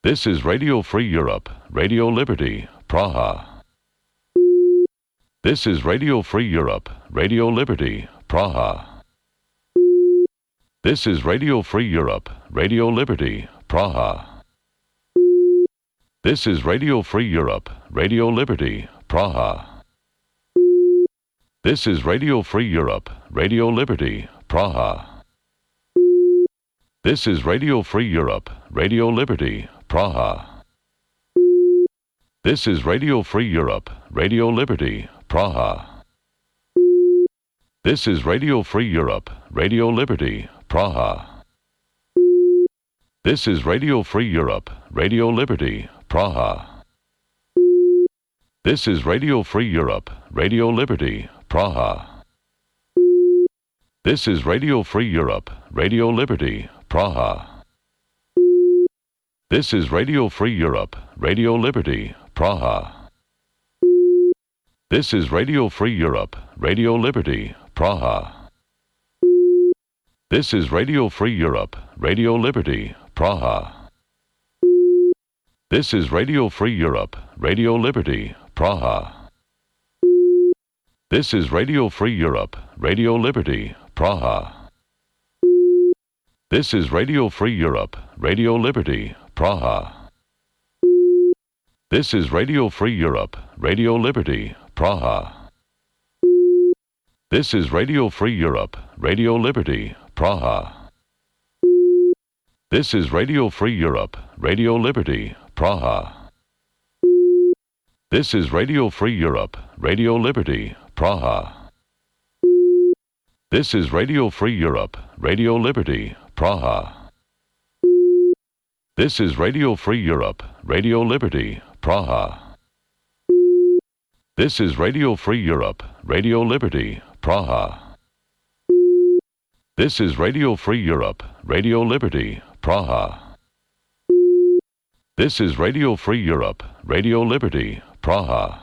This is Radio Free Europe, Radio Liberty, Praha. This is Radio Free Europe, Radio Liberty, Praha. This is Radio Free Europe, Radio Liberty, Praha. This is Radio Free Europe, Radio Liberty, Praha. This is Radio Free Europe, Radio Liberty, Praha. This is Radio Free Europe, Radio Liberty, Praha. This is Radio Free Europe, Radio Liberty, Praha. This is Radio Free Europe, Radio Liberty, Praha. This is Radio Free Europe, Radio Liberty, Praha. This is Radio Free Europe, Radio Liberty, Praha. This is Radio Free Europe, Radio Liberty, Praha. This is Radio Free Europe, Radio Liberty, Praha. This is Radio Free Europe, Radio Liberty, Praha. This is Radio Free Europe, Radio Liberty, Praha. This is Radio Free Europe, Radio Liberty, Praha. This is Radio Free Europe, Radio Liberty, Praha. This is Radio Free Europe, Radio Liberty, Praha. This is Radio Free Europe, Radio Liberty, Praha. This is Radio Free Europe, Radio Liberty, Praha. This is Radio Free Europe, Radio Liberty, Praha. This is Radio Free Europe, Radio Liberty, Praha. This is Radio Free Europe, Radio Liberty, Praha. This is Radio Free Europe, Radio Liberty, Praha. This is Radio Free Europe, Radio Liberty, Praha. This is Radio Free Europe, Radio Liberty, Praha. This is Radio Free Europe, Radio Liberty, Praha.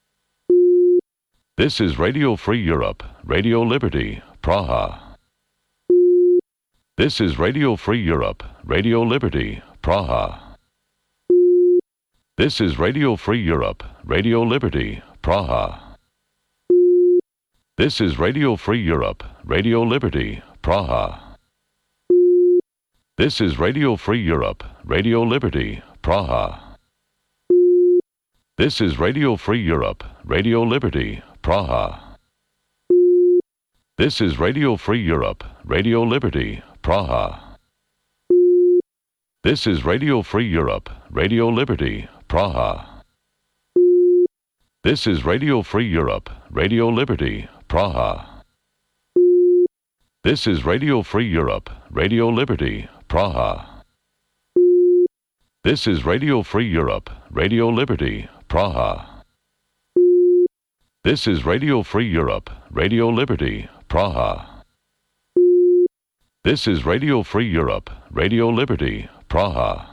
This is Radio Free Europe, Radio Liberty, Praha. This is Radio Free Europe, Radio Liberty, Praha. This is Radio Free Europe, Radio Liberty, Praha. This is Radio Free Europe, Radio Liberty, Praha. This is Radio Free Europe, Radio Liberty, Praha. This is Radio Free Europe, Radio Liberty, Praha. This is Radio Free Europe, Radio Liberty, Praha. This is Radio Free Europe, Radio Liberty, Praha. This is Radio Free Europe, Radio Liberty, Praha. This is Radio Free Europe, Radio Liberty, Praha. This is Radio Free Europe, Radio Liberty, Praha. This is Radio Free Europe, Radio Liberty, Praha. This is Radio Free Europe, Radio Liberty, Praha.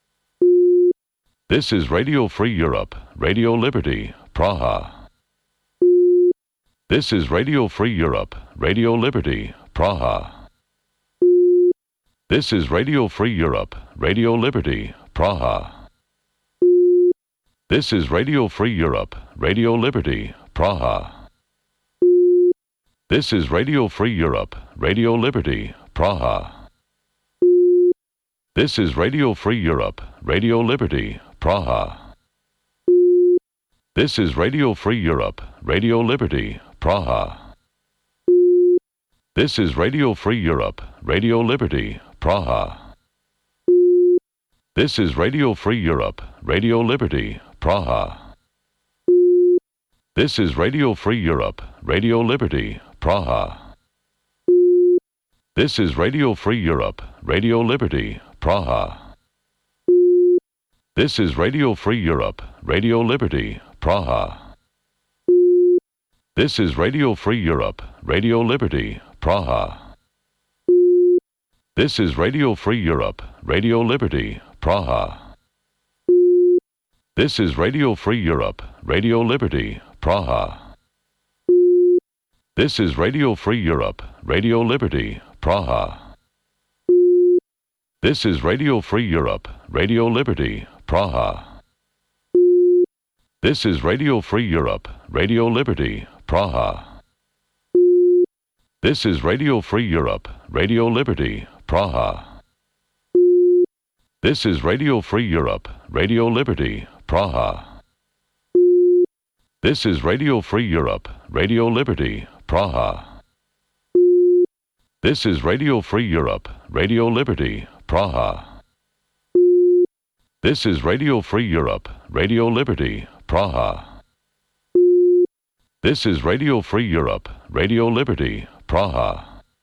This is Radio Free Europe, Radio Liberty, Praha. This is Radio Free Europe, Radio Liberty, Praha. This is Radio Free Europe, Radio Liberty, Praha. This is Radio Free Europe, Radio Liberty, Praha. This is Radio Free Europe, Radio Liberty, Praha. This is Radio Free Europe, Radio Liberty, Praha. This is Radio Free Europe, Radio Liberty, Praha. This is Radio Free Europe, Radio Liberty, Praha. This is Radio Free Europe, Radio Liberty, Praha. This is Radio Free Europe, Radio Liberty, Praha. This is Radio Free Europe, Radio Liberty, Praha. This is Radio Free Europe, Radio Liberty, Praha. This is Radio Free Europe, Radio Liberty, Praha. This is Radio Free Europe, Radio Liberty, Praha. This is Radio Free Europe, Radio Liberty, Praha. This is Radio Free Europe, Radio Liberty, Praha. This is Radio Free Europe, Radio Liberty, Praha. This is Radio Free Europe, Radio Liberty, Praha. This is Radio Free Europe, Radio Liberty, Praha. This is Radio Free Europe, Radio Liberty, Praha. This is Radio Free Europe, Radio Liberty, Praha. This is Radio Free Europe, Radio Liberty, Praha. This is Radio Free Europe, Radio Liberty, Praha. This is Radio Free Europe, Radio Liberty, Praha.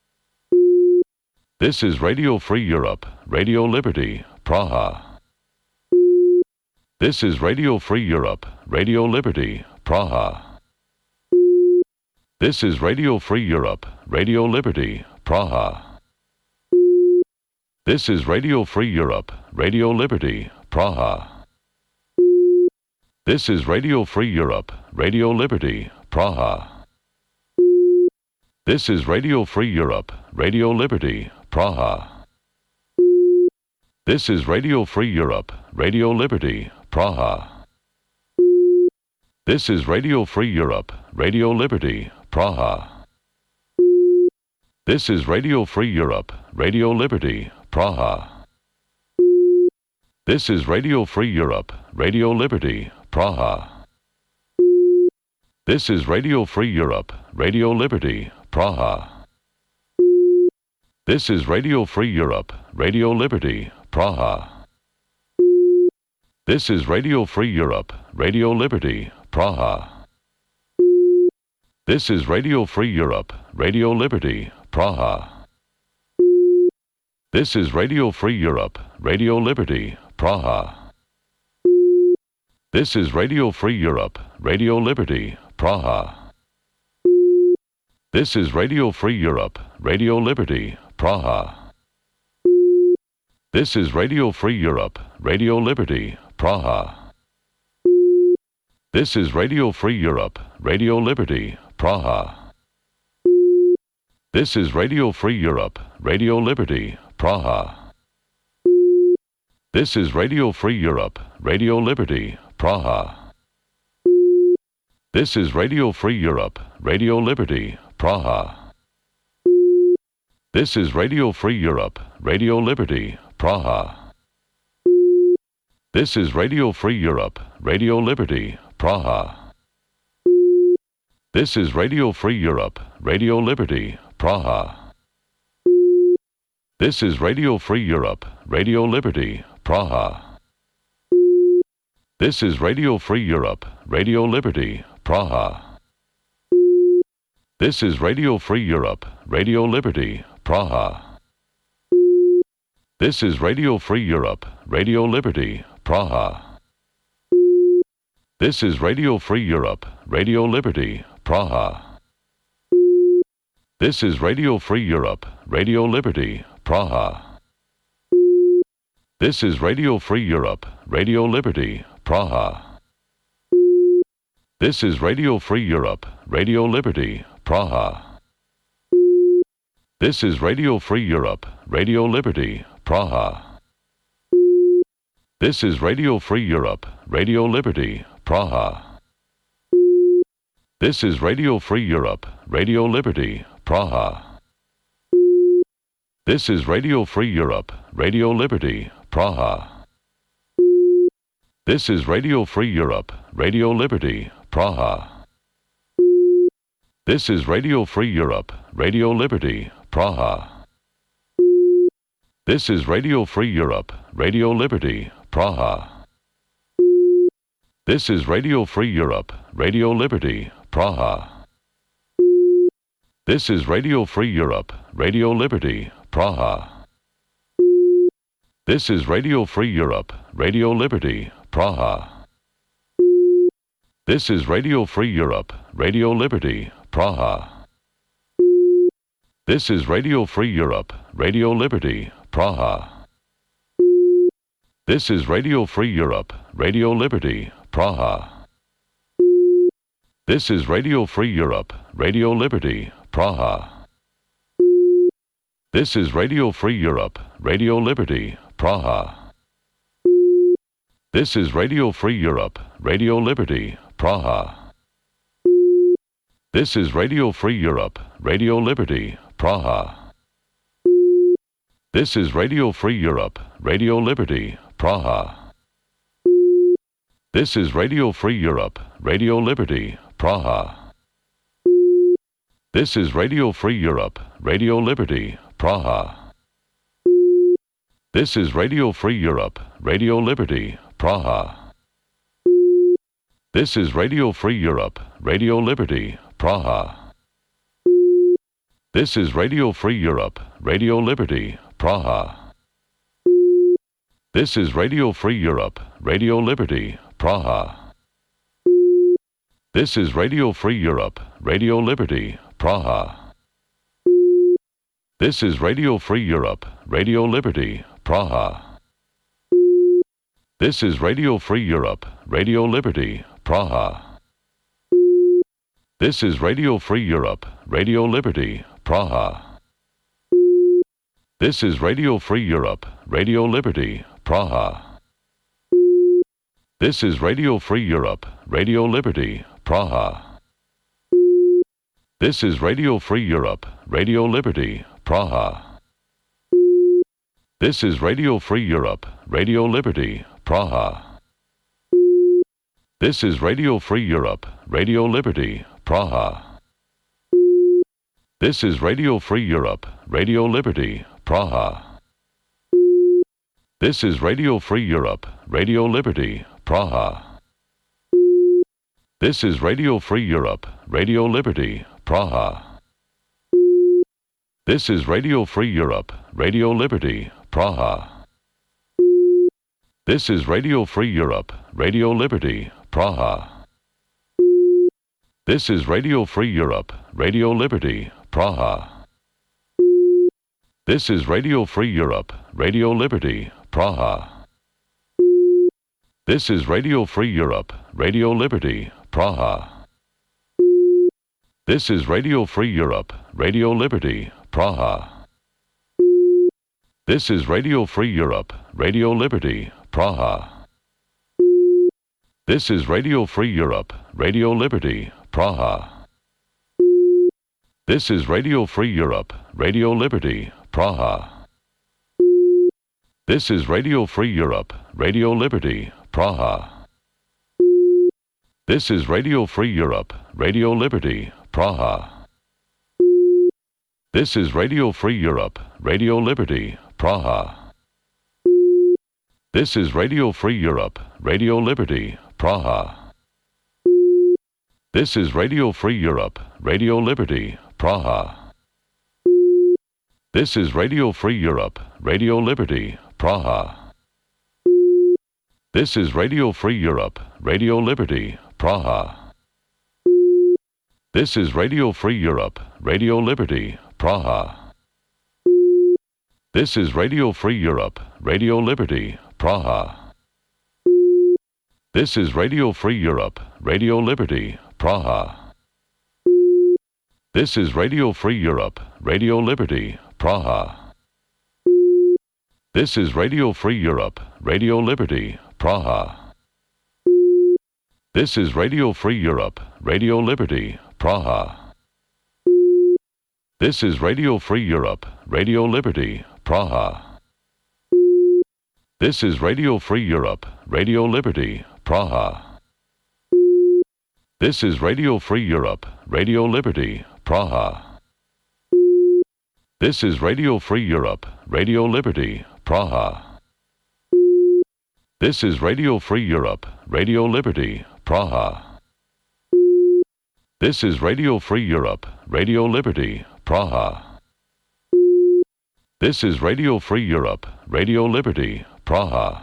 This is Radio Free Europe, Radio Liberty, Praha. This is Radio Free Europe, Radio Liberty, Praha. This is Radio Free Europe, Radio Liberty, Praha. This is Radio Free Europe, Radio Liberty, Praha. This is Radio Free Europe, Radio Liberty, Praha. This is Radio Free Europe, Radio Liberty, Praha. This is Radio Free Europe, Radio Liberty, Praha. This is Radio Free Europe, Radio Liberty, Praha. This is Radio Free Europe, Radio Liberty, Praha. This is Radio Free Europe, Radio Liberty, Praha. This is Radio Free Europe, Radio Liberty, Praha. This is Radio Free Europe, Radio Liberty, Praha. This is Radio Free Europe, Radio Liberty, Praha. This is Radio Free Europe, Radio Liberty, Praha. This is Radio Free Europe, Radio Liberty, Praha. This is Radio Free Europe, Radio Liberty, Praha. This is Radio Free Europe, Radio Liberty, Praha. This is Radio Free Europe, Radio Liberty, Praha. This is Radio Free Europe, Radio Liberty, Praha. This is Radio Free Europe, Radio Liberty, Praha. This is Radio Free Europe, Radio Liberty, Praha. This is Radio Free Europe, Radio Liberty, Praha. This is Radio Free Europe, Radio Liberty, Praha. This is Radio Free Europe, Radio Liberty, Praha. This is Radio Free Europe, Radio Liberty, Praha. This is Radio Free Europe, Radio Liberty, Praha. This is Radio Free Europe, Radio Liberty, Praha. This is Radio Free Europe, Radio Liberty, Praha. This is Radio Free Europe, Radio Liberty, Praha. This is Radio Free Europe, Radio Liberty, Praha. This is Radio Free Europe, Radio Liberty, Praha. This is Radio Free Europe, Radio Liberty, Praha. This is Radio Free Europe, Radio Liberty, Praha. This is Radio Free Europe, Radio Liberty, Praha. This is Radio Free Europe, Radio Liberty, Praha. This is Radio Free Europe, Radio Liberty, Praha. This is Radio Free Europe, Radio Liberty, Praha. This is Radio Free Europe, Radio Liberty, Praha. This is Radio Free Europe, Radio Liberty, Praha. This is Radio Free Europe, Radio Liberty, Praha. This is Radio Free Europe, Radio Liberty, Praha. This is Radio Free Europe, Radio Liberty, Praha. This is Radio Free Europe, Radio Liberty, Praha. This is Radio Free Europe, Radio Liberty, Praha. This is Radio Free Europe, Radio Liberty, Praha. This is Radio Free Europe, Radio Liberty, Praha. This is Radio Free Europe, Radio Liberty, Praha. This is Radio Free Europe, Radio Liberty, Praha. This is Radio Free Europe, Radio Liberty, Praha. This is Radio Free Europe, Radio Liberty, Praha. This is Radio Free Europe, Radio Liberty, Praha. This is Radio Free Europe, Radio Liberty, Praha. This is Radio Free Europe, Radio Liberty, Praha. This is Radio Free Europe, Radio Liberty, Praha. This is Radio Free Europe, Radio Liberty, Praha. This is Radio Free Europe, Radio Liberty, Praha. This is Radio Free Europe, Radio Liberty, Praha. This is Radio Free Europe, Radio Liberty, Praha. This is Radio Free Europe, Radio Liberty, Praha. This is Radio Free Europe, Radio Liberty, Praha. This is Radio Free Europe, Radio Liberty, Praha. This is Radio Free Europe, Radio Liberty, Praha. This is Radio Free Europe, Radio Liberty, Praha. This is Radio Free Europe, Radio Liberty, Praha. This is Radio Free Europe, Radio Liberty, Praha. This is Radio Free Europe, Radio Liberty, Praha. This is Radio Free Europe, Radio Liberty, Praha. This is Radio Free Europe, Radio Liberty, Praha. This is Radio Free Europe, Radio Liberty, Praha. This is Radio Free Europe, Radio Liberty, Praha. This is Radio Free Europe, Radio Liberty, Praha. This is Radio Free Europe, Radio Liberty, Praha. This is Radio Free Europe, Radio Liberty, Praha. This is Radio Free Europe, Radio Liberty, Praha. This is Radio Free Europe, Radio Liberty, Praha. This is Radio Free Europe, Radio Liberty, Praha. This is Radio Free Europe, Radio Liberty, Praha. This is Radio Free Europe, Radio Liberty, Praha. This is Radio Free Europe, Radio Liberty, Praha. This is Radio Free Europe, Radio Liberty, Praha. This is Radio Free Europe, Radio Liberty, Praha. This is Radio Free Europe, Radio Liberty, Praha. This is Radio Free Europe, Radio Liberty, Praha. This is Radio Free Europe, Radio Liberty, Praha. This is Radio Free Europe, Radio Liberty, Praha. This is Radio Free Europe, Radio Liberty, Praha. This is Radio Free Europe, Radio Liberty, Praha. This is Radio Free Europe, Radio Liberty, Praha. This is Radio Free Europe, Radio Liberty, Praha. This is Radio Free Europe, Radio Liberty, Praha. This is Radio Free Europe, Radio Liberty, Praha. This is Radio Free Europe, Radio Liberty, Praha. This is Radio Free Europe, Radio Liberty, Praha. This is Radio Free Europe, Radio Liberty, Praha. This is Radio Free Europe, Radio Liberty, Praha. This is Radio Free Europe, Radio Liberty, Praha. This is Radio Free Europe, Radio Liberty, Praha. This is Radio Free Europe, Radio Liberty, Praha.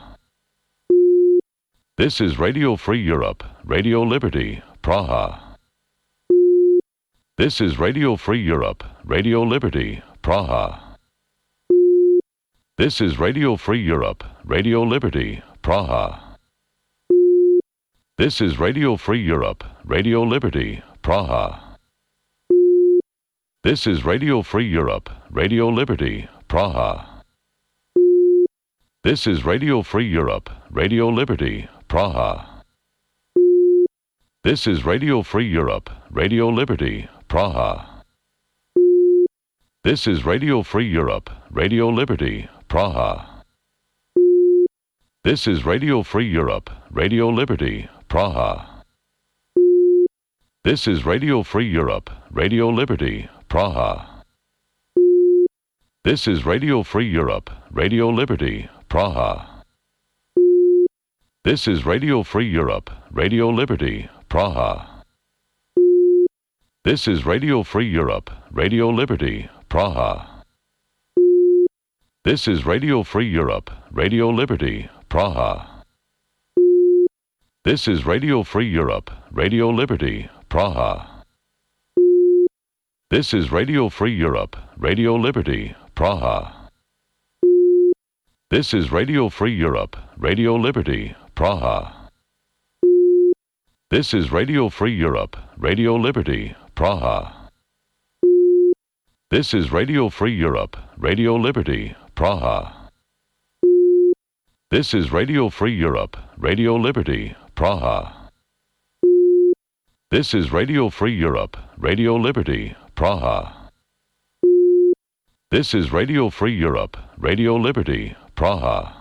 This is Radio Free Europe, Radio Liberty, Praha. This is Radio Free Europe, Radio Liberty, Praha. This is Radio Free Europe, Radio Liberty, Praha. This is Radio Free Europe, Radio Liberty, Praha. This is Radio Free Europe, Radio Liberty, Praha. This is Radio Free Europe, Radio Liberty, Praha. This is Radio Free Europe, Radio Liberty, Praha. This is Radio Free Europe, Radio Liberty, Praha. This is Radio Free Europe, Radio Liberty, Praha. This is Radio Free Europe, Radio Liberty, Praha. This is Radio Free Europe, Radio Liberty, Praha. This is Radio Free Europe, Radio Liberty, Praha. This is Radio Free Europe, Radio Liberty, Praha. This is Radio Free Europe, Radio Liberty, Praha. This is Radio Free Europe, Radio Liberty, Praha. This is Radio Free Europe, Radio Liberty, Praha. This is Radio Free Europe, Radio Liberty, Praha. This is Radio Free Europe, Radio Liberty, Praha. This is Radio Free Europe, Radio Liberty, Praha. This is Radio Free Europe, Radio Liberty, Praha. This is Radio Free Europe, Radio Liberty, Praha. This is Radio Free Europe, Radio Liberty, Praha.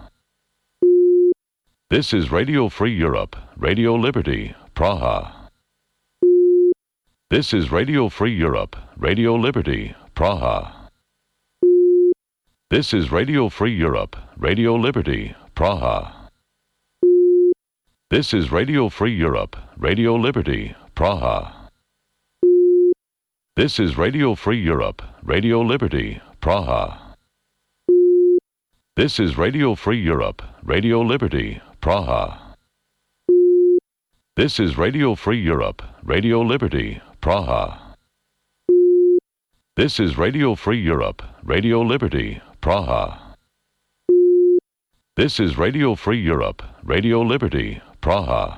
This is Radio Free Europe, Radio Liberty, Praha. This is Radio Free Europe, Radio Liberty, Praha. This is Radio Free Europe, Radio Liberty, Praha. This is Radio Free Europe, Radio Liberty, Praha. This is Radio Free Europe, Radio Liberty, Praha. This is Radio Free Europe, Radio Liberty, Praha. This is Radio Free Europe, Radio Liberty, Praha. This is Radio Free Europe, Radio Liberty, Praha. This is Radio Free Europe, Radio Liberty, Praha.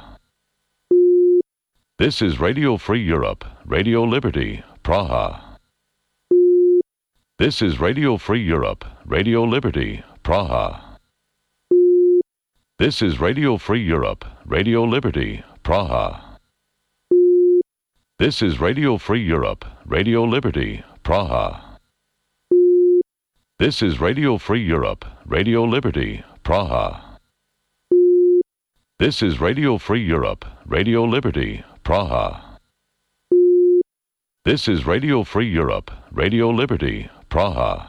This is Radio Free Europe, Radio Liberty, Praha. This is Radio Free Europe, Radio Liberty, Praha. This is Radio Free Europe, Radio Liberty, Praha. This is Radio Free Europe, Radio Liberty, Praha. This is Radio Free Europe, Radio Liberty, Praha. This is Radio Free Europe, Radio Liberty, Praha. This is Radio Free Europe, Radio Liberty, Praha.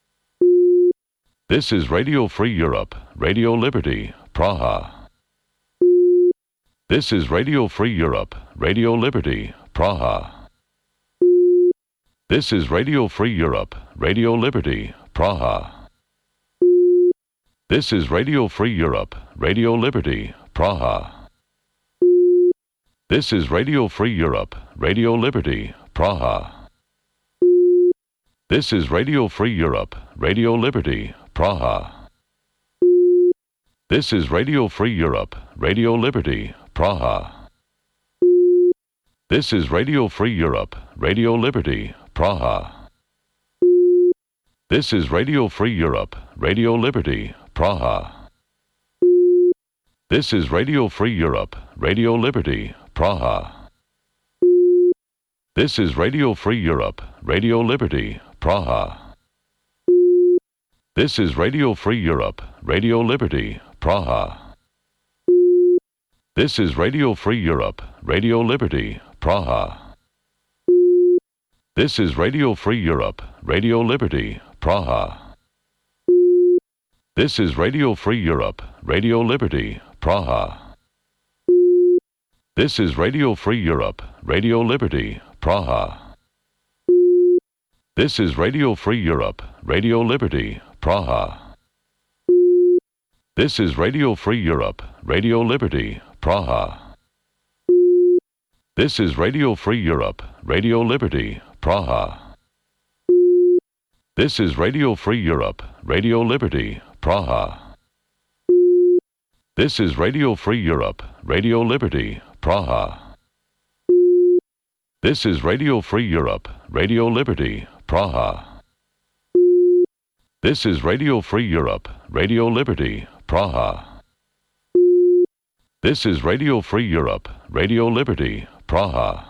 This is Radio Free Europe, Radio Liberty, Praha. This is Radio Free Europe, Radio Liberty, Praha. This is Radio Free Europe, Radio Liberty, Praha. This is Radio Free Europe, Radio Liberty, Praha. This is Radio Free Europe, Radio Liberty, Praha. This is Radio Free Europe, Radio Liberty, Praha. This is Radio Free Europe, Radio Liberty, Praha. This is Radio Free Europe, Radio Liberty, Praha. This is Radio Free Europe, Radio Liberty, Praha. This is Radio Free Europe, Radio Liberty, Praha. This is Radio Free Europe, Radio Liberty, Praha. This is Radio Free Europe, Radio Liberty, Praha. This is Radio Free Europe, Radio Liberty, Praha. This is Radio Free Europe, Radio Liberty, Praha. This is Radio Free Europe, Radio Liberty, Praha. This is Radio Free Europe, Radio Liberty, Praha. This is Radio Free Europe, Radio Liberty, Praha. This is Radio Free Europe, Radio Liberty, Praha. This is Radio Free Europe, Radio Liberty, Praha. This is Radio Free Europe, Radio Liberty, Praha. This is Radio Free Europe, Radio Liberty, Praha. This is Radio Free Europe, Radio Liberty, Praha. This is Radio Free Europe, Radio Liberty, Praha. This is Radio Free Europe, Radio Liberty, Praha.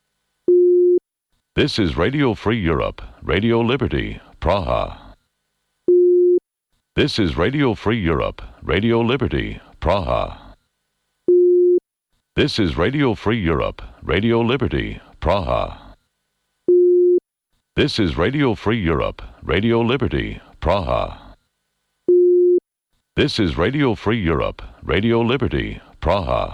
This is Radio Free Europe, Radio Liberty, Praha. This is Radio Free Europe, Radio Liberty, Praha. This is Radio Free Europe, Radio Liberty, Praha. This is Radio Free Europe, Radio Liberty, Praha. This is Radio Free Europe, Radio Liberty, Praha.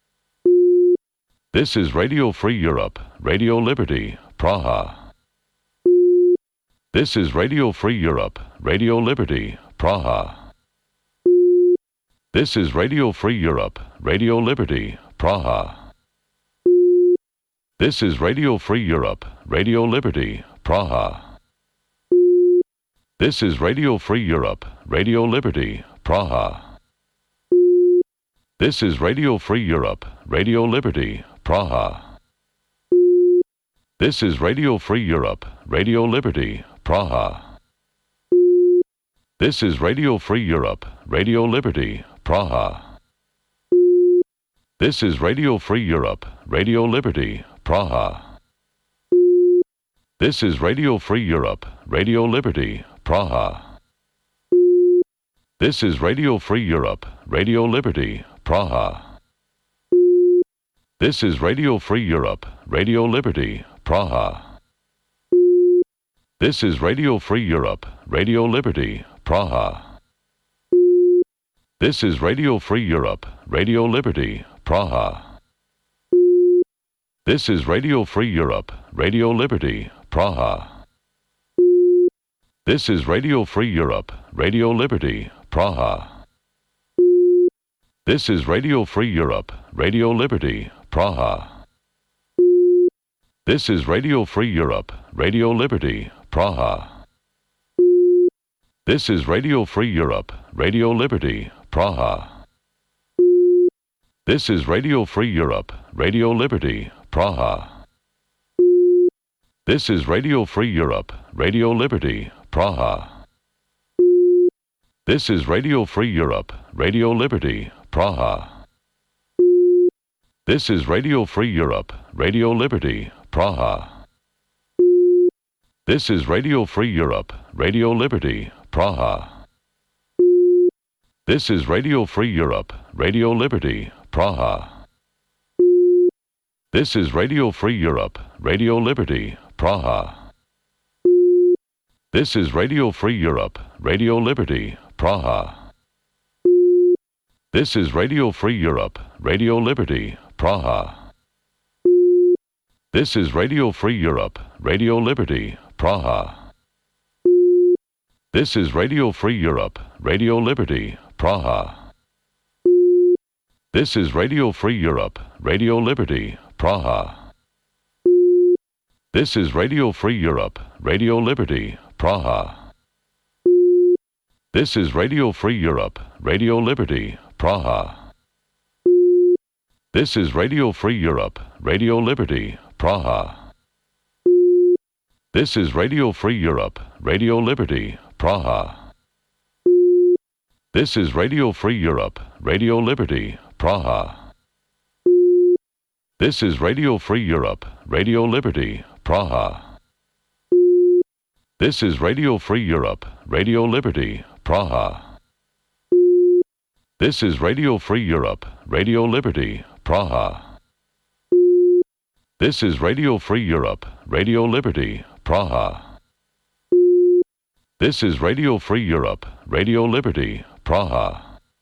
This is Radio Free Europe, Radio Liberty, Praha. This is Radio Free Europe, Radio Liberty, Praha. This is Radio Free Europe, Radio Liberty, Praha. This is Radio Free Europe, Radio Liberty, Praha. This is Radio Free Europe, Radio Liberty, Praha. This is Radio Free Europe, Radio Liberty, Praha. This is Radio Free Europe, Radio Liberty, Praha. This is Radio Free Europe, Radio Liberty, Praha. This is Radio Free Europe, Radio Liberty, Praha. This is Radio Free Europe, Radio Liberty, Praha. This is Radio Free Europe, Radio Liberty, Praha. This is Radio Free Europe, Radio Liberty, Praha. This is Radio Free Europe, Radio Liberty, Praha. This is Radio Free Europe, Radio Liberty, Praha. This is Radio Free Europe, Radio Liberty, Praha. This is Radio Free Europe, Radio Liberty, Praha. This is Radio Free Europe, Radio Liberty, Praha. This is Radio Free Europe, Radio Liberty, Praha. This is Radio Free Europe, Radio Liberty, Praha. This is Radio Free Europe, Radio Liberty, Praha. This is Radio Free Europe, Radio Liberty, Praha. This is Radio Free Europe, Radio Liberty, Praha. This is Radio Free Europe, Radio Liberty, Praha. This is Radio Free Europe, Radio Liberty, Praha. This is Radio Free Europe, Radio Liberty, Praha. This is Radio Free Europe, Radio Liberty, Praha. This is Radio Free Europe, Radio Liberty, Praha. This is Radio Free Europe, Radio Liberty, Praha. This is Radio Free Europe, Radio Liberty, Praha. This is Radio Free Europe, Radio Liberty, Praha. This is Radio Free Europe, Radio Liberty, Praha. This is Radio Free Europe, Radio Liberty, Praha. This is Radio Free Europe, Radio Liberty, Praha. This is Radio Free Europe, Radio Liberty, Praha. This is Radio Free Europe, Radio Liberty, Praha. This is Radio Free Europe, Radio Liberty, Praha. This is Radio Free Europe, Radio Liberty, Praha. This is Radio Free Europe, Radio Liberty, Praha. This is Radio Free Europe, Radio Liberty, Praha. This is Radio Free Europe, Radio Liberty, Praha. This is Radio Free Europe, Radio Liberty, Praha.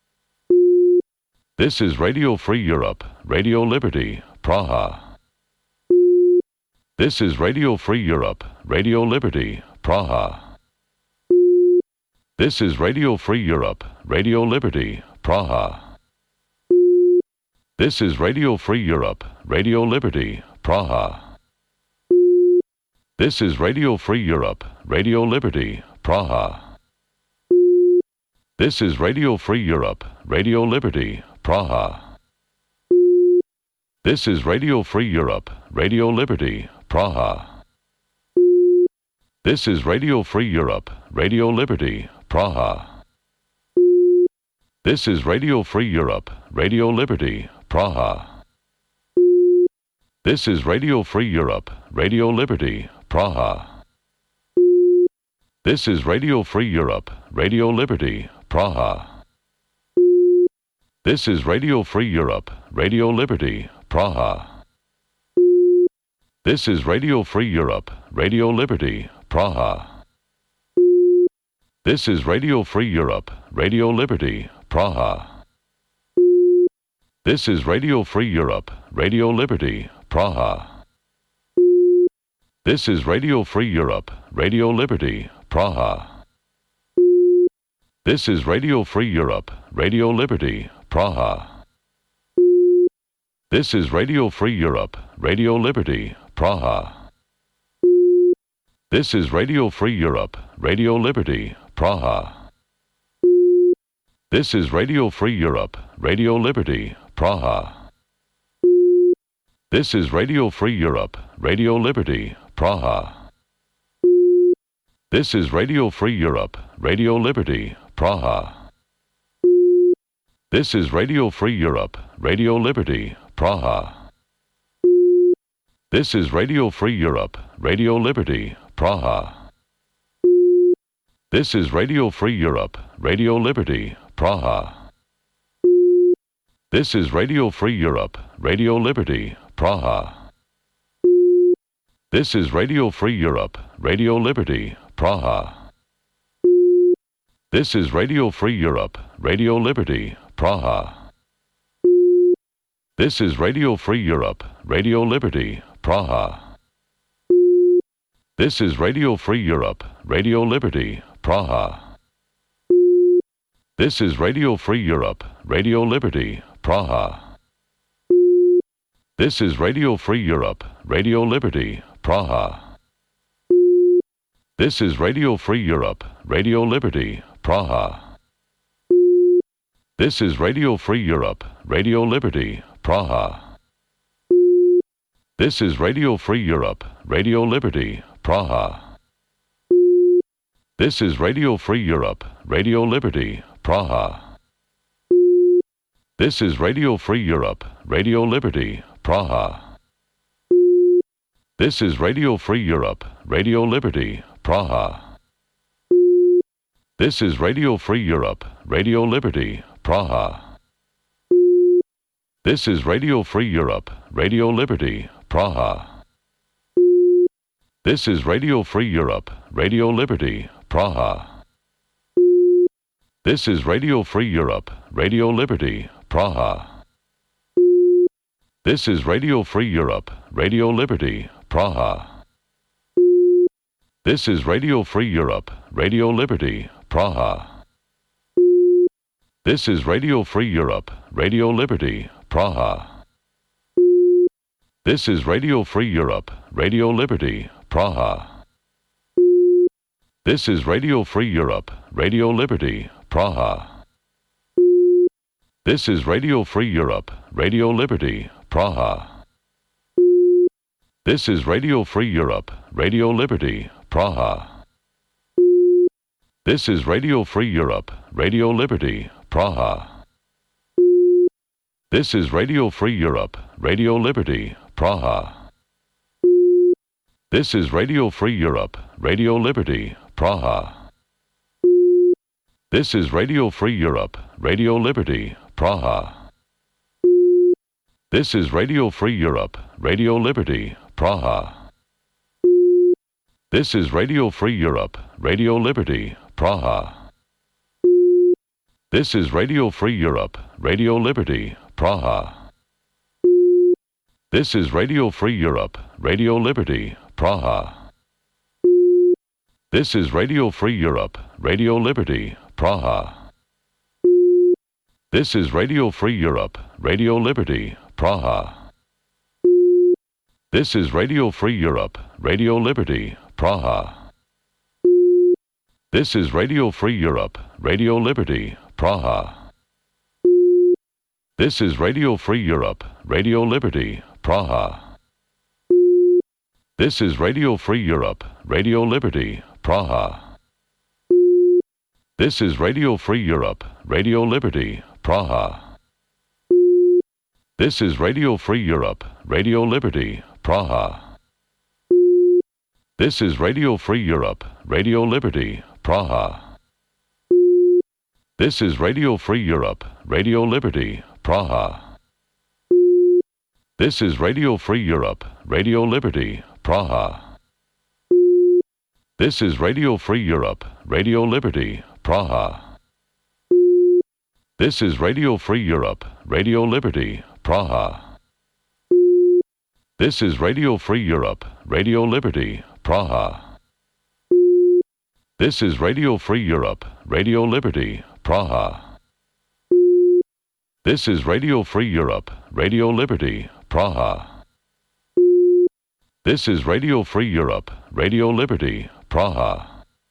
This is Radio Free Europe, Radio Liberty, Praha. This is Radio Free Europe, Radio Liberty, Praha. This is Radio Free Europe, Radio Liberty, Praha. This is Radio Free Europe, Radio Liberty, Praha. This is Radio Free Europe, Radio Liberty, Praha. This is Radio Free Europe, Radio Liberty, Praha. This is Radio Free Europe, Radio Liberty, Praha. This is Radio Free Europe, Radio Liberty, Praha. This is Radio Free Europe, Radio Liberty, Praha. This is Radio Free Europe, Radio Liberty, Praha. This is Radio Free Europe, Radio Liberty, Praha. This is Radio Free Europe, Radio Liberty, Praha. This is Radio Free Europe, Radio Liberty, Praha. This is Radio Free Europe, Radio Liberty, Praha. This is Radio Free Europe, Radio Liberty, Praha. This is Radio Free Europe, Radio Liberty, Praha. This is Radio Free Europe, Radio Liberty, Praha. This is Radio Free Europe, Radio Liberty, Praha. This is Radio Free Europe, Radio Liberty, Praha. This is Radio Free Europe, Radio Liberty, Praha. This is Radio Free Europe, Radio Liberty, Praha. This is Radio Free Europe, Radio Liberty, Praha. This is Radio Free Europe, Radio Liberty, Praha. This is Radio Free Europe, Radio Liberty, Praha. This is Radio Free Europe, Radio Liberty, Praha. This is Radio Free Europe, Radio Liberty, Praha. This is Radio Free Europe, Radio Liberty, Praha. This is Radio Free Europe, Radio Liberty, Praha. This is Radio Free Europe, Radio Liberty, Praha. This is Radio Free Europe, Radio Liberty, Praha. This is Radio Free Europe, Radio Liberty, Praha. This is Radio Free Europe, Radio Liberty, Praha. This is Radio Free Europe, Radio Liberty, Praha. This is Radio Free Europe, Radio Liberty, Praha. This is Radio Free Europe, Radio Liberty, Praha. This is Radio Free Europe, Radio Liberty, Praha. This is Radio Free Europe, Radio Liberty, Praha. This is Radio Free Europe, Radio Liberty, Praha. This is Radio Free Europe, Radio Liberty, Praha. This is Radio Free Europe, Radio Liberty, Praha. This is Radio Free Europe, Radio Liberty, Praha. This is Radio Free Europe, Radio Liberty, Praha. This is Radio Free Europe, Radio Liberty, Praha. This is Radio Free Europe, Radio Liberty, Praha. This is Radio Free Europe, Radio Liberty, Praha. This is Radio Free Europe, Radio Liberty, Praha. This is Radio Free Europe, Radio Liberty, Praha. This is Radio Free Europe, Radio Liberty, Praha. This is Radio Free Europe, Radio Liberty, Praha. This is Radio Free Europe, Radio Liberty, Praha. This is Radio Free Europe, Radio Liberty, Praha. This is Radio Free Europe, Radio Liberty, Praha. This is Radio Free Europe, Radio Liberty, Praha. This is Radio Free Europe, Radio Liberty, Praha. This is Radio Free Europe, Radio Liberty, Praha. This is Radio Free Europe, Radio Liberty, Praha. This is Radio Free Europe, Radio Liberty, Praha. This is Radio Free Europe, Radio Liberty, Praha. This is Radio Free Europe, Radio Liberty, Praha. This is Radio Free Europe, Radio Liberty, Praha. This is Radio Free Europe, Radio Liberty, Praha. This is Radio Free Europe, Radio Liberty, Praha. This is Radio Free Europe, Radio Liberty, Praha. This is Radio Free Europe, Radio Liberty, Praha. This is Radio Free Europe, Radio Liberty, Praha. This is Radio Free Europe, Radio Liberty, Praha. This is Radio Free Europe, Radio Liberty, Praha. This is Radio Free Europe, Radio Liberty, Praha. This is Radio Free Europe, Radio Liberty, Praha. This is Radio Free Europe, Radio Liberty, Praha. This is Radio Free Europe, Radio Liberty, Praha. This is Radio Free Europe, Radio Liberty, Praha. This is Radio Free Europe, Radio Liberty, Praha. This is Radio Free Europe, Radio Liberty, Praha.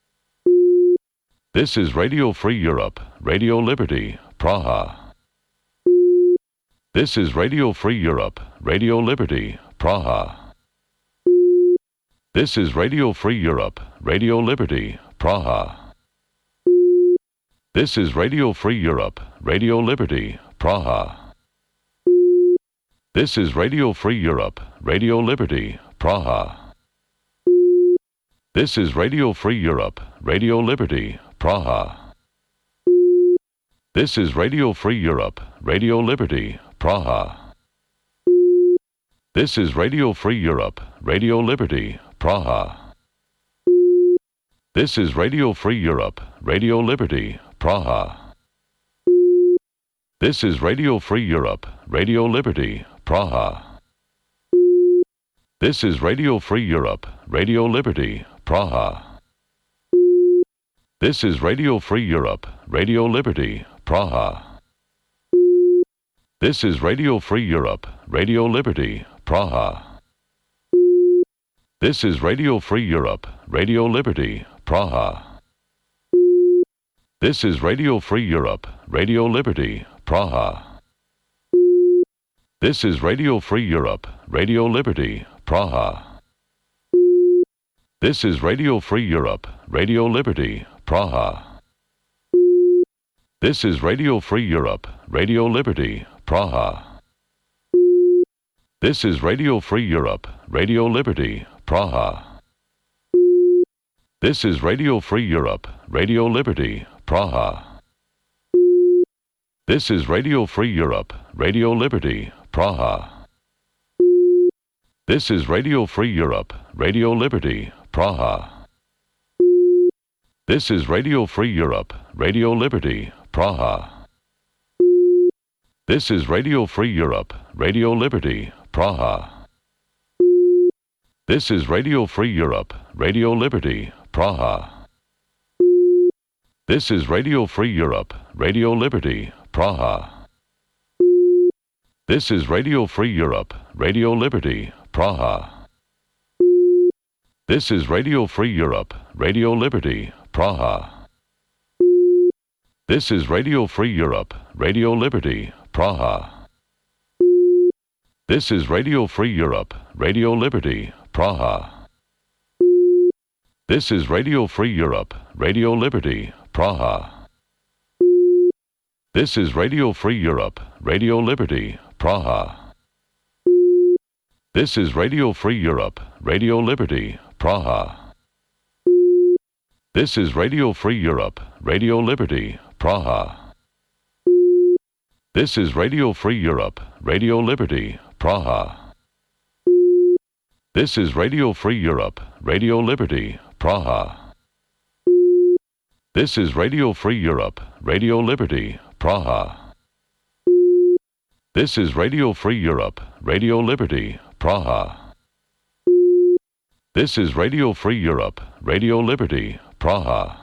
This is Radio Free Europe, Radio Liberty, Praha. This is Radio Free Europe, Radio Liberty, Praha. This is Radio Free Europe, Radio Liberty, Praha. This is Radio Free Europe, Radio Liberty, Praha. This is Radio Free Europe, Radio Liberty, Praha. This is Radio Free Europe, Radio Liberty, Praha. This is Radio Free Europe, Radio Liberty, Praha. This is Radio Free Europe, Radio Liberty, Praha. This is Radio Free Europe, Radio Liberty, Praha. This is Radio Free Europe, Radio Liberty, Praha. This is Radio Free Europe, Radio Liberty, Praha. This is Radio Free Europe, Radio Liberty, Praha. This is Radio Free Europe, Radio Liberty, Praha. This is Radio Free Europe, Radio Liberty, Praha. This is Radio Free Europe, Radio Liberty, Praha. This is Radio Free Europe, Radio Liberty, Praha. This is Radio Free Europe, Radio Liberty, Praha. This is Radio Free Europe, Radio Liberty, Praha. This is Radio Free Europe, Radio Liberty, Praha. This is Radio Free Europe, Radio Liberty, Praha. This is Radio Free Europe, Radio Liberty, Praha. This is Radio Free Europe, Radio Liberty, Praha. This is Radio Free Europe, Radio Liberty, Praha. This is Radio Free Europe, Radio Liberty, Praha. This is Radio Free Europe, Radio Liberty, Praha. This is Radio Free Europe, Radio Liberty, Praha. This is Radio Free Europe, Radio Liberty, Praha. This is Radio Free Europe, Radio Liberty, Praha. This is Radio Free Europe, Radio Liberty, Praha. This is Radio Free Europe, Radio Liberty, Praha. This is Radio Free Europe, Radio Liberty, Praha. This is Radio Free Europe, Radio Liberty, Praha. This is Radio Free Europe, Radio Liberty, Praha. This is Radio Free Europe, Radio Liberty, Praha. This is Radio Free Europe, Radio Liberty, Praha. This is Radio Free Europe, Radio Liberty, Praha. This is Radio Free Europe, Radio Liberty, Praha. This is Radio Free Europe, Radio Liberty, Praha. This is Radio Free Europe, Radio Liberty, Praha.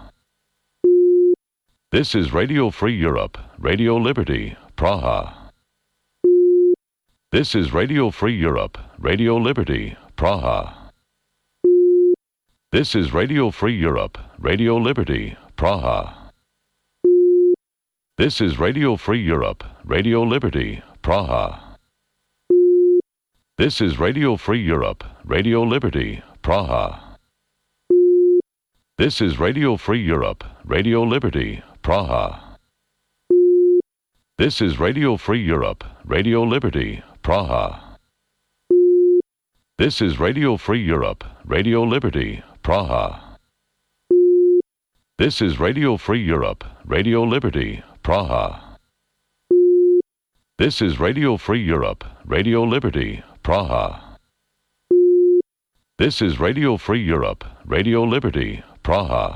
This is Radio Free Europe, Radio Liberty, Praha. This is Radio Free Europe, Radio Liberty, Praha. This is Radio Free Europe, Radio Liberty, Praha. This is Radio Free Europe, Radio Liberty, Praha. This is Radio Free Europe, Radio Liberty, Praha. This is Radio Free Europe, Radio Liberty, Praha. This is Radio Free Europe, Radio Liberty, Praha. This is Radio Free Europe, Radio Liberty, Praha. This is Radio Free Europe, Radio Liberty, Praha. This is Radio Free Europe, Radio Liberty, Praha. This is Radio Free Europe, Radio Liberty, Praha.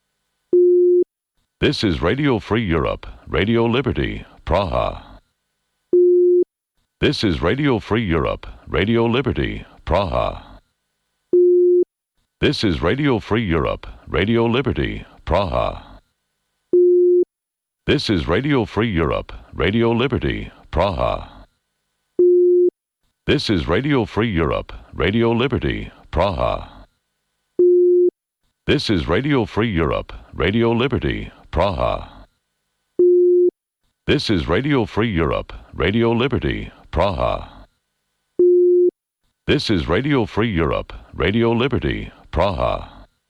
This is Radio Free Europe, Radio Liberty, Praha. This is Radio Free Europe, Radio Liberty, Praha. This is Radio Free Europe, Radio Liberty, Praha. This is Radio Free Europe, Radio Liberty, Praha. This is Radio Free Europe, Radio Liberty, Praha. This is Radio Free Europe, Radio Liberty, Praha. This is Radio Free Europe, Radio Liberty, Praha. This is Radio Free Europe, Radio Liberty, Praha.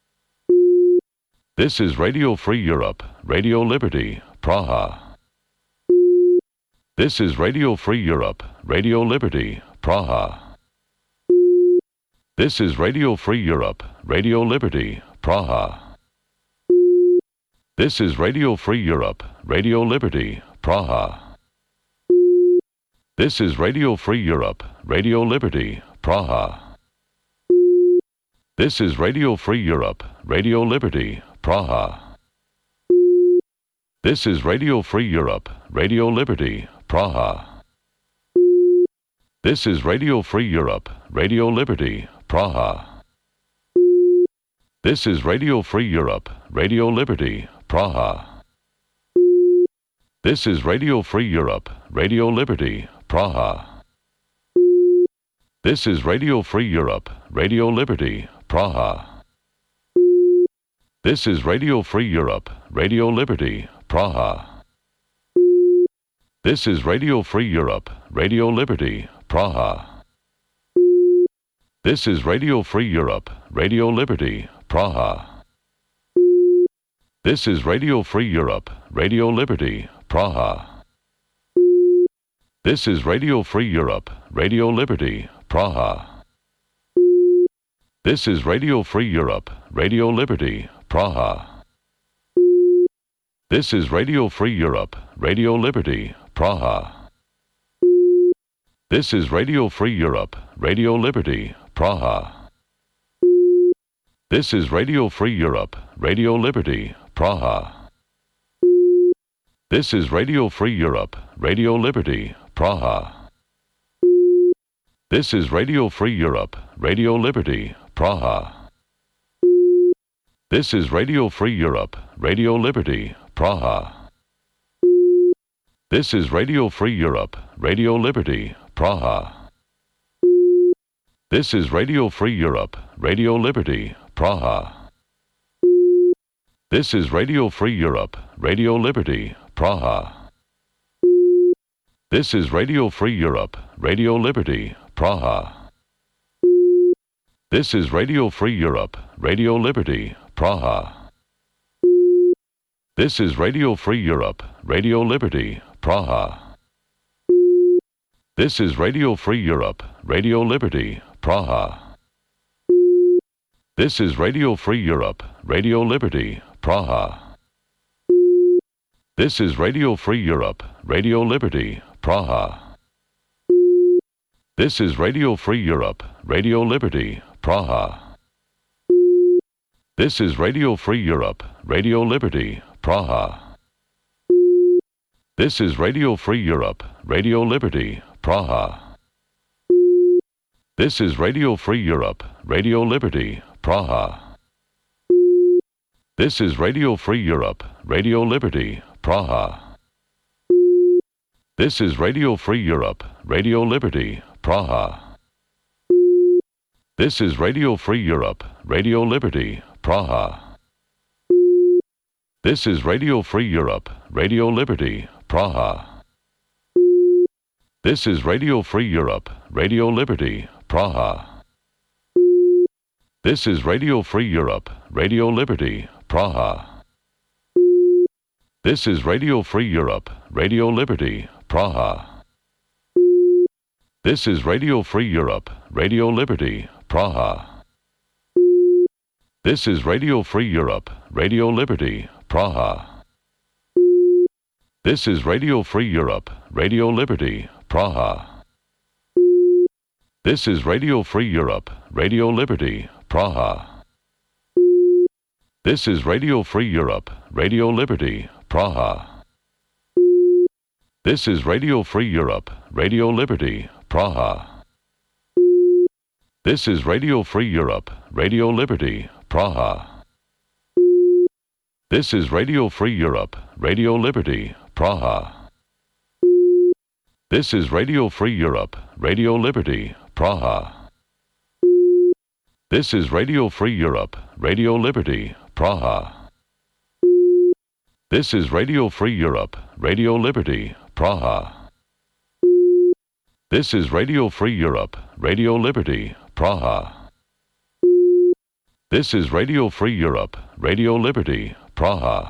This is Radio Free Europe, Radio Liberty, Praha. This is Radio Free Europe, Radio Liberty, Praha. This is Radio Free Europe, Radio Liberty, Praha. This is Radio Free Europe, Radio Liberty, Praha. This is Radio Free Europe, Radio Liberty, Praha. This is Radio Free Europe, Radio Liberty, Praha. This is Radio Free Europe, Radio Liberty, Praha. This is Radio Free Europe, Radio Liberty, Praha. This is Radio Free Europe, Radio Liberty, Praha. This is Radio Free Europe, Radio Liberty, Praha. This is Radio Free Europe, Radio Liberty, Praha. This is Radio Free Europe, Radio Liberty, Praha. This is Radio Free Europe, Radio Liberty, Praha. This is Radio Free Europe, Radio Liberty, Praha. This is Radio Free Europe, Radio Liberty, Praha. This is Radio Free Europe, Radio Liberty, Praha. This is Radio Free Europe, Radio Liberty, Praha. This is Radio Free Europe, Radio Liberty, Praha. This is Radio Free Europe, Radio Liberty, Praha. This is Radio Free Europe, Radio Liberty, Praha. This is Radio Free Europe, Radio Liberty, Praha. This is Radio Free Europe, Radio Liberty, Praha. This is Radio Free Europe, Radio Liberty, Praha. This is Radio Free Europe, Radio Liberty, Praha. This is Radio Free Europe, Radio Liberty, Praha. This is Radio Free Europe, Radio Liberty, Praha. This is Radio Free Europe, Radio Liberty, Praha. This is Radio Free Europe, Radio Liberty, Praha. This is Radio Free Europe, Radio Liberty, Praha. This is Radio Free Europe, Radio Liberty, Praha. This is Radio Free Europe, Radio Liberty, Praha. This is Radio Free Europe, Radio Liberty, Praha. This is Radio Free Europe, Radio Liberty, Praha. This is Radio Free Europe, Radio Liberty, Praha. This is Radio Free Europe, Radio Liberty, Praha. This is Radio Free Europe, Radio Liberty, Praha. This is Radio Free Europe, Radio Liberty, Praha. This is Radio Free Europe, Radio Liberty, Praha. This is Radio Free Europe, Radio Liberty, Praha. This is Radio Free Europe, Radio Liberty, Praha. This is Radio Free Europe, Radio Liberty, Praha. This is Radio Free Europe, Radio Liberty, Praha. This is Radio Free Europe, Radio Liberty, Praha. This is Radio Free Europe, Radio Liberty, Praha. This is Radio Free Europe, Radio Liberty, Praha. This is Radio Free Europe, Radio Liberty, Praha. This is Radio Free Europe, Radio Liberty, Praha. This is Radio Free Europe, Radio Liberty, Praha. This is Radio Free Europe, Radio Liberty, Praha. This is Radio Free Europe, Radio Liberty, Praha. This is Radio Free Europe, Radio Liberty, Praha. This is Radio Free Europe, Radio Liberty, Praha. This is Radio Free Europe, Radio Liberty, Praha. This is Radio Free Europe, Radio Liberty, Praha. This is Radio Free Europe, Radio Liberty, Praha. This is Radio Free Europe, Radio Liberty, Praha.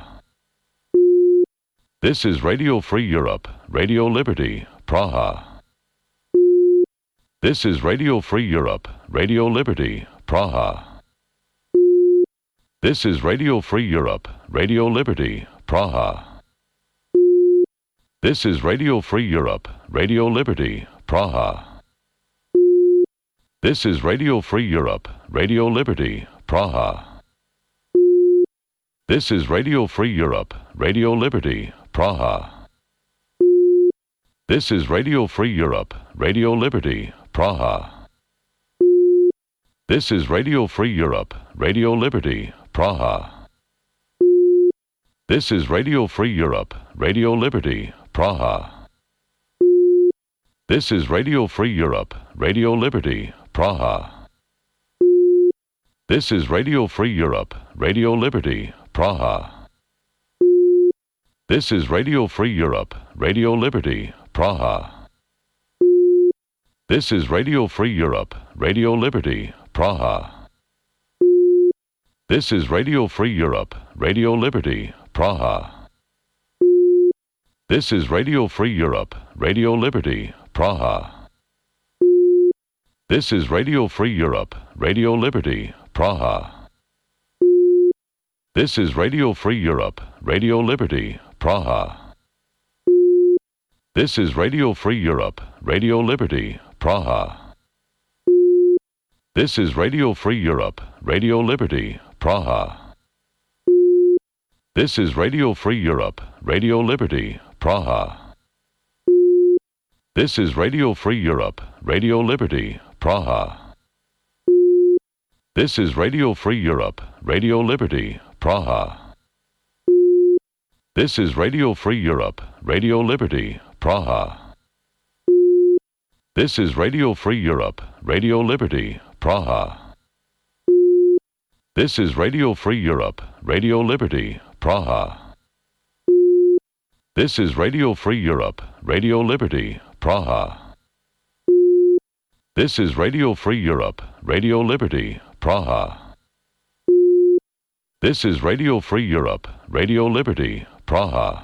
This is Radio Free Europe, Radio Liberty, Praha. This is Radio Free Europe, Radio Liberty, Praha. This is Radio Free Europe, Radio Liberty, Praha. This is Radio Free Europe, Radio Liberty, Praha. This is Radio Free Europe, Radio Liberty, Praha. This is Radio Free Europe, Radio Liberty, Praha. This is Radio Free Europe, Radio Liberty, Praha. This is Radio Free Europe, Radio Liberty, Praha. This is Radio Free Europe, Radio Liberty, Praha. This is Radio Free Europe, Radio Liberty, Praha. This is Radio Free Europe, Radio Liberty, Praha. This is Radio Free Europe, Radio Liberty, Praha. This is Radio Free Europe, Radio Liberty, Praha. This is Radio Free Europe, Radio Liberty, Praha. This is Radio Free Europe, Radio Liberty, Praha. This is Radio Free Europe, Radio Liberty, Praha. This is Radio Free Europe, Radio Liberty, Praha. This is Radio Free Europe, Radio Liberty, Praha. This is Radio Free Europe, Radio Liberty, Praha. This is Radio Free Europe, Radio Liberty, Praha. This is Radio Free Europe, Radio Liberty, Praha. This is Radio Free Europe, Radio Liberty, Praha. This is Radio Free Europe, Radio Liberty, Praha. This is Radio Free Europe, Radio Liberty, Praha. This is Radio Free Europe, Radio Liberty, Praha. This is Radio Free Europe, Radio Liberty, Praha. This is Radio Free Europe, Radio Liberty, Praha. This is Radio Free Europe, Radio Liberty, Praha.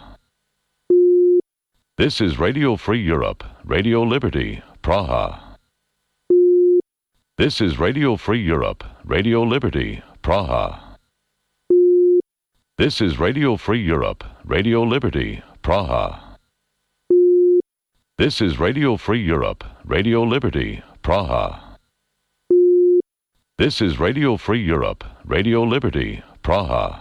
This is Radio Free Europe, Radio Liberty, Praha. This is Radio Free Europe, Radio Liberty, Praha. This is Radio Free Europe, Radio Liberty, Praha. This is Radio Free Europe, Radio Liberty, Praha. This is Radio Free Europe, Radio Liberty, Praha.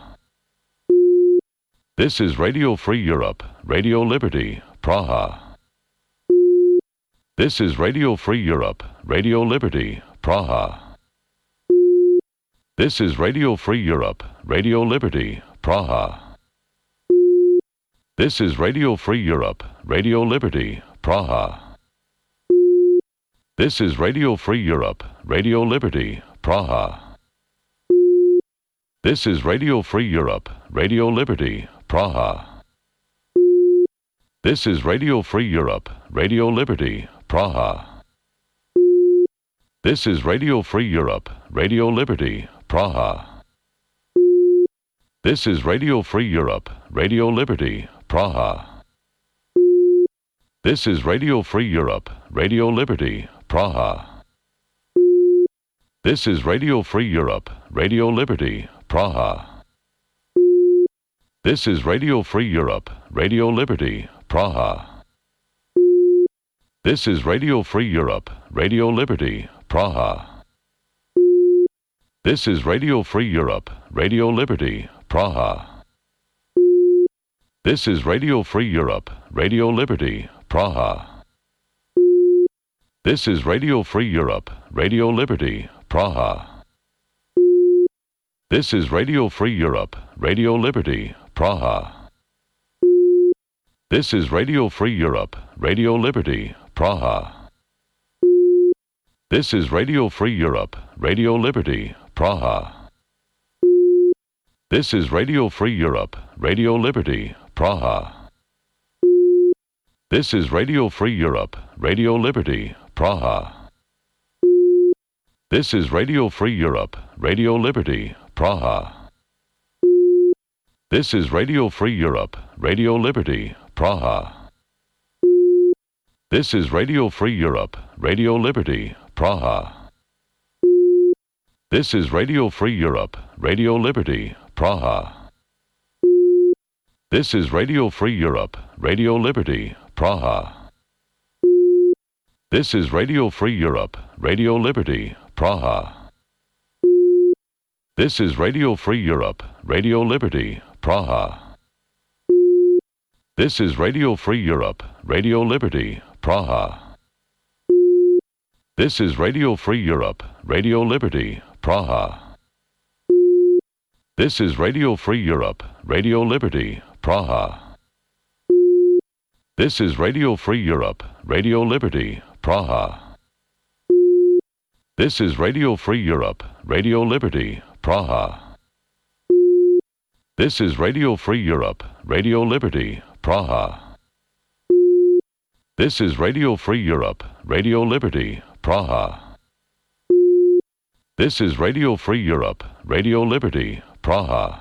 This is Radio Free Europe, Radio Liberty, Praha. This is Radio Free Europe, Radio Liberty, Praha. This is Radio Free Europe, Radio Liberty, Praha. This is Radio Free Europe, Radio Liberty, Praha. This is Radio Free Europe, Radio Liberty, Praha. This is Radio Free Europe, Radio Liberty, Praha. This is Radio Free Europe, Radio Liberty, Praha. This is Radio Free Europe, Radio Liberty, Praha. This is Radio Free Europe, Radio Liberty, Praha. This is Radio Free Europe, Radio Liberty, Praha. This is Radio Free Europe, Radio Liberty, Praha. This is Radio Free Europe, Radio Liberty, Praha. This is Radio Free Europe, Radio Liberty, Praha. This is Radio Free Europe, Radio Liberty, Praha. This is Radio Free Europe, Radio Liberty, Praha. This is Radio Free Europe, Radio Liberty, Praha. This is Radio Free Europe, Radio Liberty, Praha. This is Radio Free Europe, Radio Liberty, Praha. This is Radio Free Europe, Radio Liberty, Praha. This is Radio Free Europe, Radio Liberty, Praha. This is Radio Free Europe, Radio Liberty, Praha. This is Radio Free Europe, Radio Liberty, Praha. This is Radio Free Europe, Radio Liberty, Praha. This is Radio Free Europe, Radio Liberty, Praha. This is Radio Free Europe, Radio Liberty, Praha. This is Radio Free Europe, Radio Liberty, Praha. This is Radio Free Europe, Radio Liberty, Praha. This is Radio Free Europe, Radio Liberty, Praha. This is Radio Free Europe, Radio Liberty, Praha. This is Radio Free Europe, Radio Liberty, Praha. This is Radio Free Europe, Radio Liberty, Praha. This is Radio Free Europe, Radio Liberty, Praha. This is Radio Free Europe, Radio Liberty, Praha. This is Radio Free Europe, Radio Liberty, Praha. This is Radio Free Europe, Radio Liberty, Praha. This is Radio Free Europe, Radio Liberty, Praha.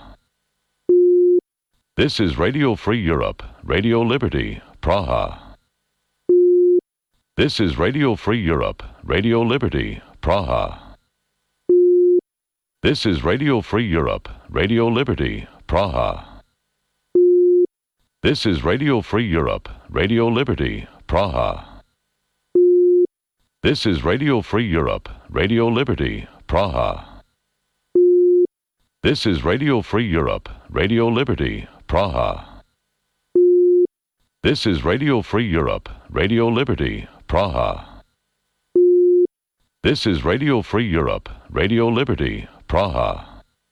This is Radio Free Europe, Radio Liberty, Praha. This is Radio Free Europe, Radio Liberty, Praha. This is Radio Free Europe, Radio Liberty, Praha. This is Radio Free Europe, Radio Liberty, Praha. This is Radio Free Europe, Radio Liberty, Praha. This is Radio Free Europe, Radio Liberty, Praha. This is Radio Free Europe, Radio Liberty, Praha. This is Radio Free Europe, Radio Liberty, Praha.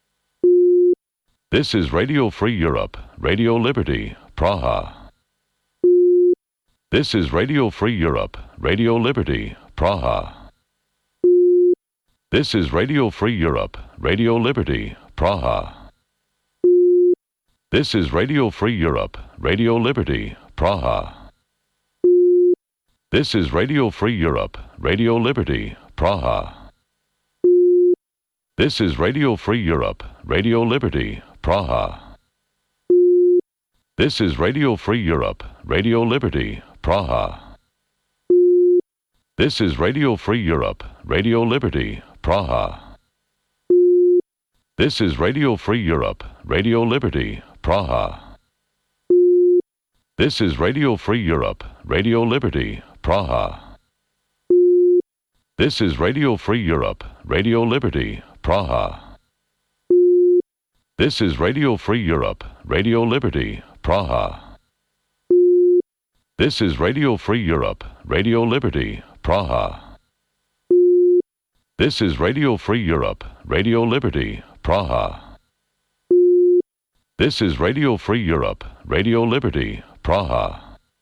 This is Radio Free Europe, Radio Liberty, Praha. This is Radio Free Europe, Radio Liberty, Praha. This is Radio Free Europe, Radio Liberty, Praha. This is Radio Free Europe, Radio Liberty, Praha. This is Radio Free Europe, Radio Liberty, Praha. This is Radio Free Europe, Radio Liberty, Praha. This is Radio Free Europe, Radio Liberty, Praha. This is Radio Free Europe, Radio Liberty, Praha. This is Radio Free Europe, Radio Liberty, Praha. This is Radio Free Europe, Radio Liberty, Praha. This is Radio Free Europe, Radio Liberty, Praha. This is Radio Free Europe, Radio Liberty, Praha. This is Radio Free Europe, Radio Liberty, Praha. This is Radio Free Europe, Radio Liberty, Praha. This is Radio Free Europe, Radio Liberty, Praha.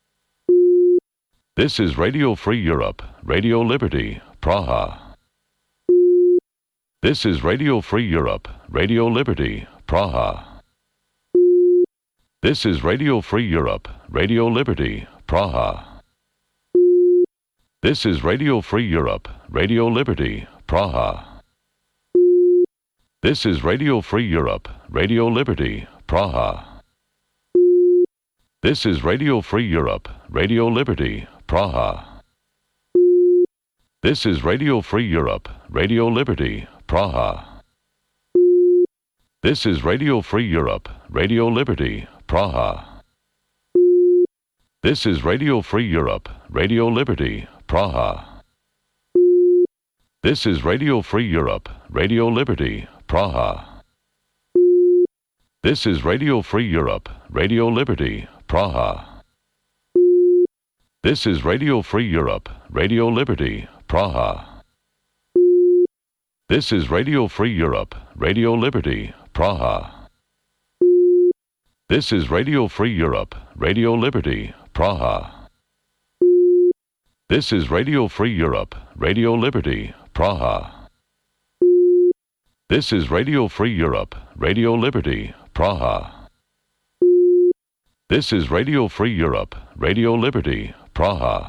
This is Radio Free Europe, Radio Liberty, Praha. This is Radio Free Europe, Radio Liberty, Praha. This is Radio Free Europe, Radio Liberty, Praha. This is Radio Free Europe, Radio Liberty, Praha. This is Radio Free Europe, Radio Liberty, Praha. This is Radio Free Europe, Radio Liberty, Praha. This is Radio Free Europe, Radio Liberty, Praha. This is Radio Free Europe, Radio Liberty, Praha. This is Radio Free Europe, Radio Liberty, Praha. This is Radio Free Europe, Radio Liberty, Praha. This is Radio Free Europe, Radio Liberty, Praha. This is Radio Free Europe, Radio Liberty, Praha. This is Radio Free Europe, Radio Liberty, Praha. This is Radio Free Europe, Radio Liberty, Praha. This is Radio Free Europe, Radio Liberty, Praha. This is Radio Free Europe, Radio Liberty, Praha. This is Radio Free Europe, Radio Liberty, Praha.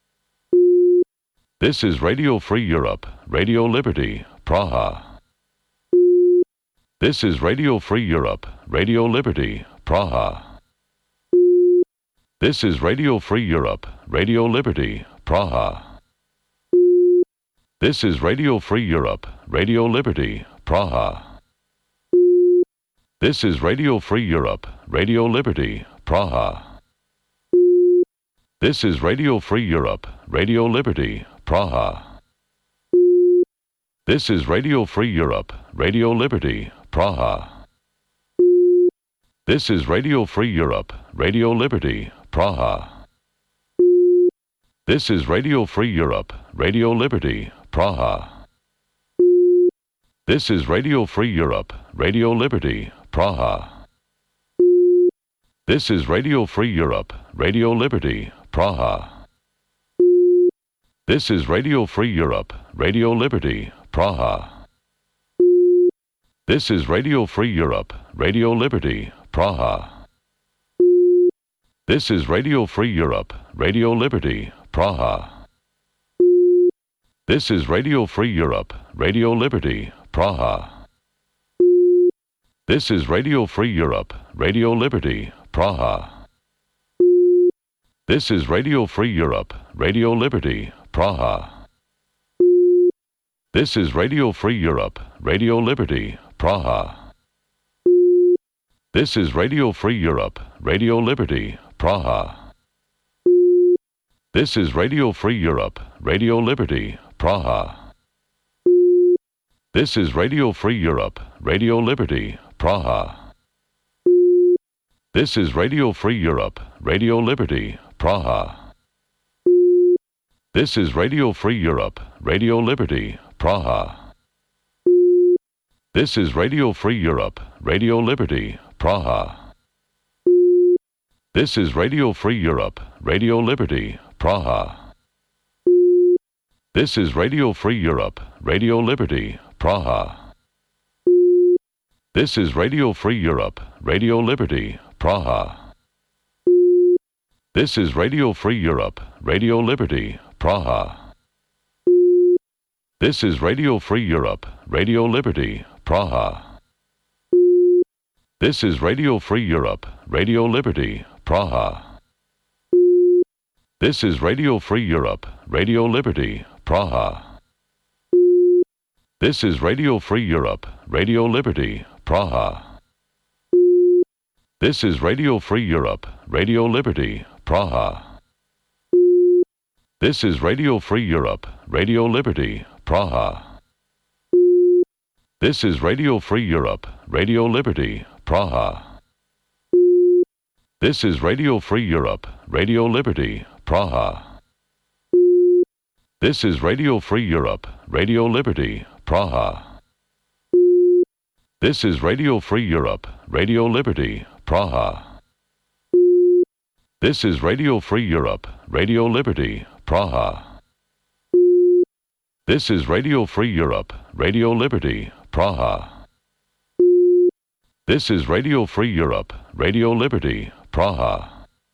This is Radio Free Europe, Radio Liberty, Praha. This is Radio Free Europe, Radio Liberty, Praha. This is Radio Free Europe, Radio Liberty, Praha. This is Radio Free Europe, Radio Liberty, Praha. This is Radio Free Europe, Radio Liberty, Praha. This is Radio Free Europe, Radio Liberty, Praha. This is Radio Free Europe, Radio Liberty, Praha. This is Radio Free Europe, Radio Liberty, Praha. This is Radio Free Europe, Radio Liberty, Praha. This is Radio Free Europe, Radio Liberty, Praha. This is Radio Free Europe, Radio Liberty, Praha. This is Radio Free Europe, Radio Liberty, Praha. This is Radio Free Europe, Radio Liberty, Praha. This is Radio Free Europe, Radio Liberty, Praha. This is Radio Free Europe, Radio Liberty, Praha. This is Radio Free Europe, Radio Liberty, Praha. This is Radio Free Europe, Radio Liberty, Praha. This is Radio Free Europe, Radio Liberty, Praha. This is Radio Free Europe, Radio Liberty, Praha. This is Radio Free Europe, Radio Liberty, Praha. This is Radio Free Europe, Radio Liberty, Praha. This is Radio Free Europe, Radio Liberty, Praha. This is Radio Free Europe, Radio Liberty, Praha. This is Radio Free Europe, Radio Liberty, Praha. This is Radio Free Europe, Radio Liberty, Praha. This is Radio Free Europe, Radio Liberty, Praha. This is Radio Free Europe, Radio Liberty, Praha. This is Radio Free Europe, Radio Liberty, Praha. This is Radio Free Europe, Radio Liberty, Praha. This is Radio Free Europe, Radio Liberty, Praha. This is Radio Free Europe, Radio Liberty, Praha. This is Radio Free Europe, Radio Liberty, Praha. This is Radio Free Europe, Radio Liberty, Praha. This is Radio Free Europe, Radio Liberty, Praha. This is Radio Free Europe, Radio Liberty, Praha. This is Radio Free Europe, Radio Liberty, Praha. This is Radio Free Europe, Radio Liberty, Praha. This is Radio Free Europe, Radio Liberty, Praha. This is Radio Free Europe, Radio Liberty, Praha. This is Radio Free Europe, Radio Liberty, Praha. This is Radio Free Europe, Radio Liberty, Praha.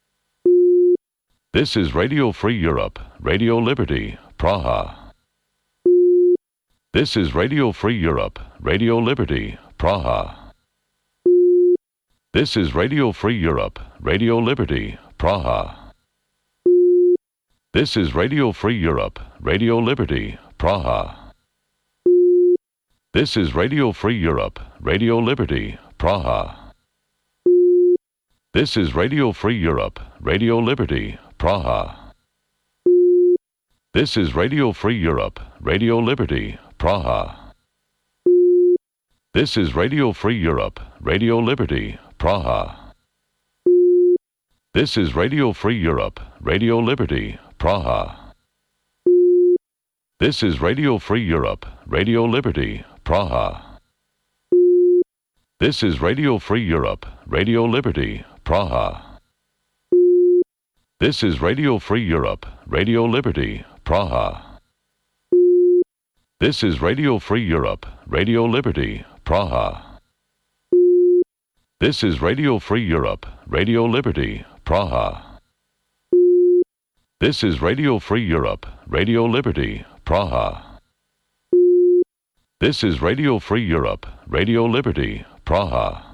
This is Radio Free Europe, Radio Liberty, Praha. This is Radio Free Europe, Radio Liberty, Praha. This is Radio Free Europe, Radio Liberty, Praha. This is Radio Free Europe, Radio Liberty, Praha. This is Radio Free Europe, Radio Liberty, Praha. This is Radio Free Europe, Radio Liberty, Praha. This is Radio Free Europe, Radio Liberty, Praha. This is Radio Free Europe, Radio Liberty, Praha. This is Radio Free Europe, Radio Liberty, Praha. This is Radio Free Europe, Radio Liberty, Praha. This is Radio Free Europe, Radio Liberty, Praha. This is Radio Free Europe, Radio Liberty, Praha. This is Radio Free Europe, Radio Liberty, Praha. This is Radio Free Europe, Radio Liberty, Praha. This is Radio Free Europe, Radio Liberty, Praha. This is Radio Free Europe, Radio Liberty, Praha.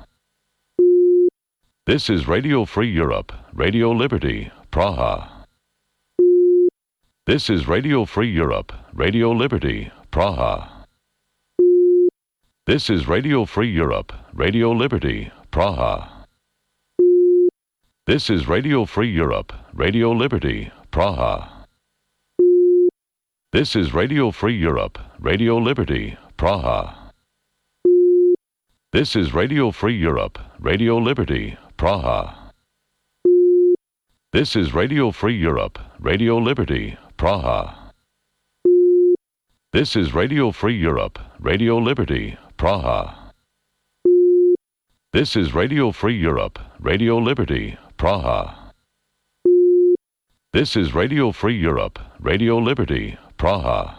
This is Radio Free Europe, Radio Liberty, Praha. This is Radio Free Europe, Radio Liberty, Praha. This is Radio Free Europe, Radio Liberty, Praha. This is Radio Free Europe, Radio Liberty, Praha. This is Radio Free Europe, Radio Liberty, Praha. This is Radio Free Europe, Radio Liberty, Praha. This is Radio Free Europe, Radio Liberty, Praha. This is Radio Free Europe, Radio Liberty, Praha. This is Radio Free Europe, Radio Liberty, Praha. This is Radio Free Europe, Radio Liberty, Praha.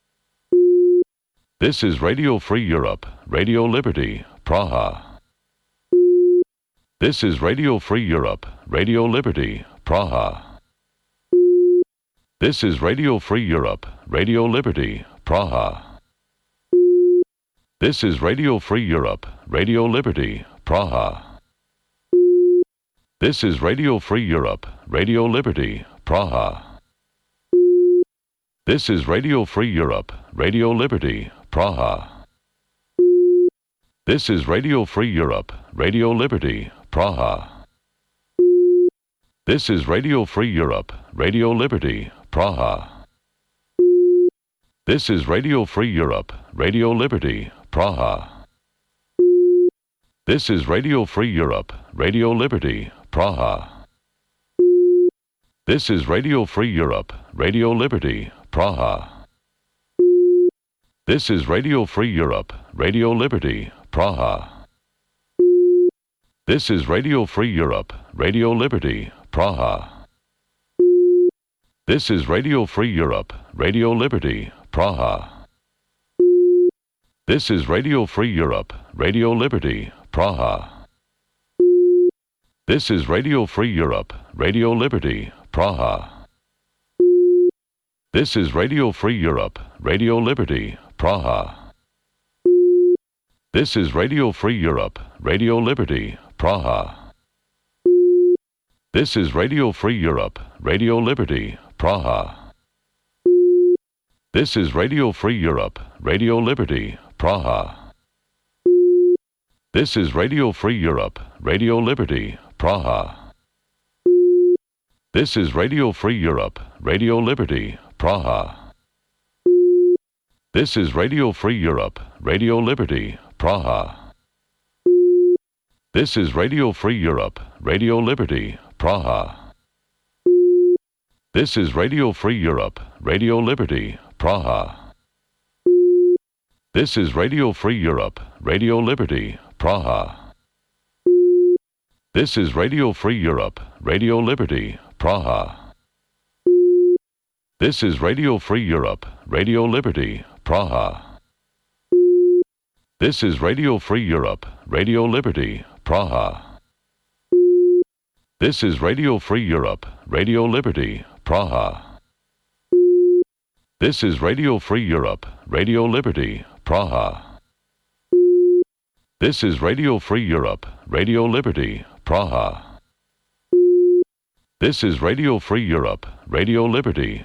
This is Radio Free Europe, Radio Liberty, Praha. This is Radio Free Europe, Radio Liberty, Praha. This is Radio Free Europe, Radio Liberty, Praha. This is Radio Free Europe, Radio Liberty, Praha. This is Radio Free Europe, Radio Liberty, Praha. This is Radio Free Europe, Radio Liberty, Praha. This is Radio Free Europe, Radio Liberty, Praha. This is Radio Free Europe, Radio Liberty, Praha. This is Radio Free Europe, Radio Liberty, Praha. This is Radio Free Europe, Radio Liberty, Praha. This is Radio Free Europe, Radio Liberty, Praha. This is Radio Free Europe, Radio Liberty, Praha. This is Radio Free Europe, Radio Liberty, Praha. This is Radio Free Europe, Radio Liberty, Praha. This is Radio Free Europe, Radio Liberty, Praha. This is Radio Free Europe, Radio Liberty, Praha. This is Radio Free Europe, Radio Liberty, Praha. This is Radio Free Europe, Radio Liberty, Praha. This is Radio Free Europe, Radio Liberty, Praha. This is Radio Free Europe, Radio Liberty, Praha. This is Radio Free Europe, Radio Liberty, Praha. This is Radio Free Europe, Radio Liberty, Praha. This is Radio Free Europe, Radio Liberty, Praha. This is Radio Free Europe, Radio Liberty, Praha. This is Radio Free Europe, Radio Liberty, Praha. This is Radio Free Europe, Radio Liberty, Praha. This is Radio Free Europe, Radio Liberty, Praha. This is Radio Free Europe, Radio Liberty, Praha. This is Radio Free Europe, Radio Liberty, Praha. This is Radio Free Europe, Radio Liberty, Praha. This is Radio Free Europe, Radio Liberty, Praha. This is Radio Free Europe, Radio Liberty, Praha. This is Radio Free Europe, Radio Liberty,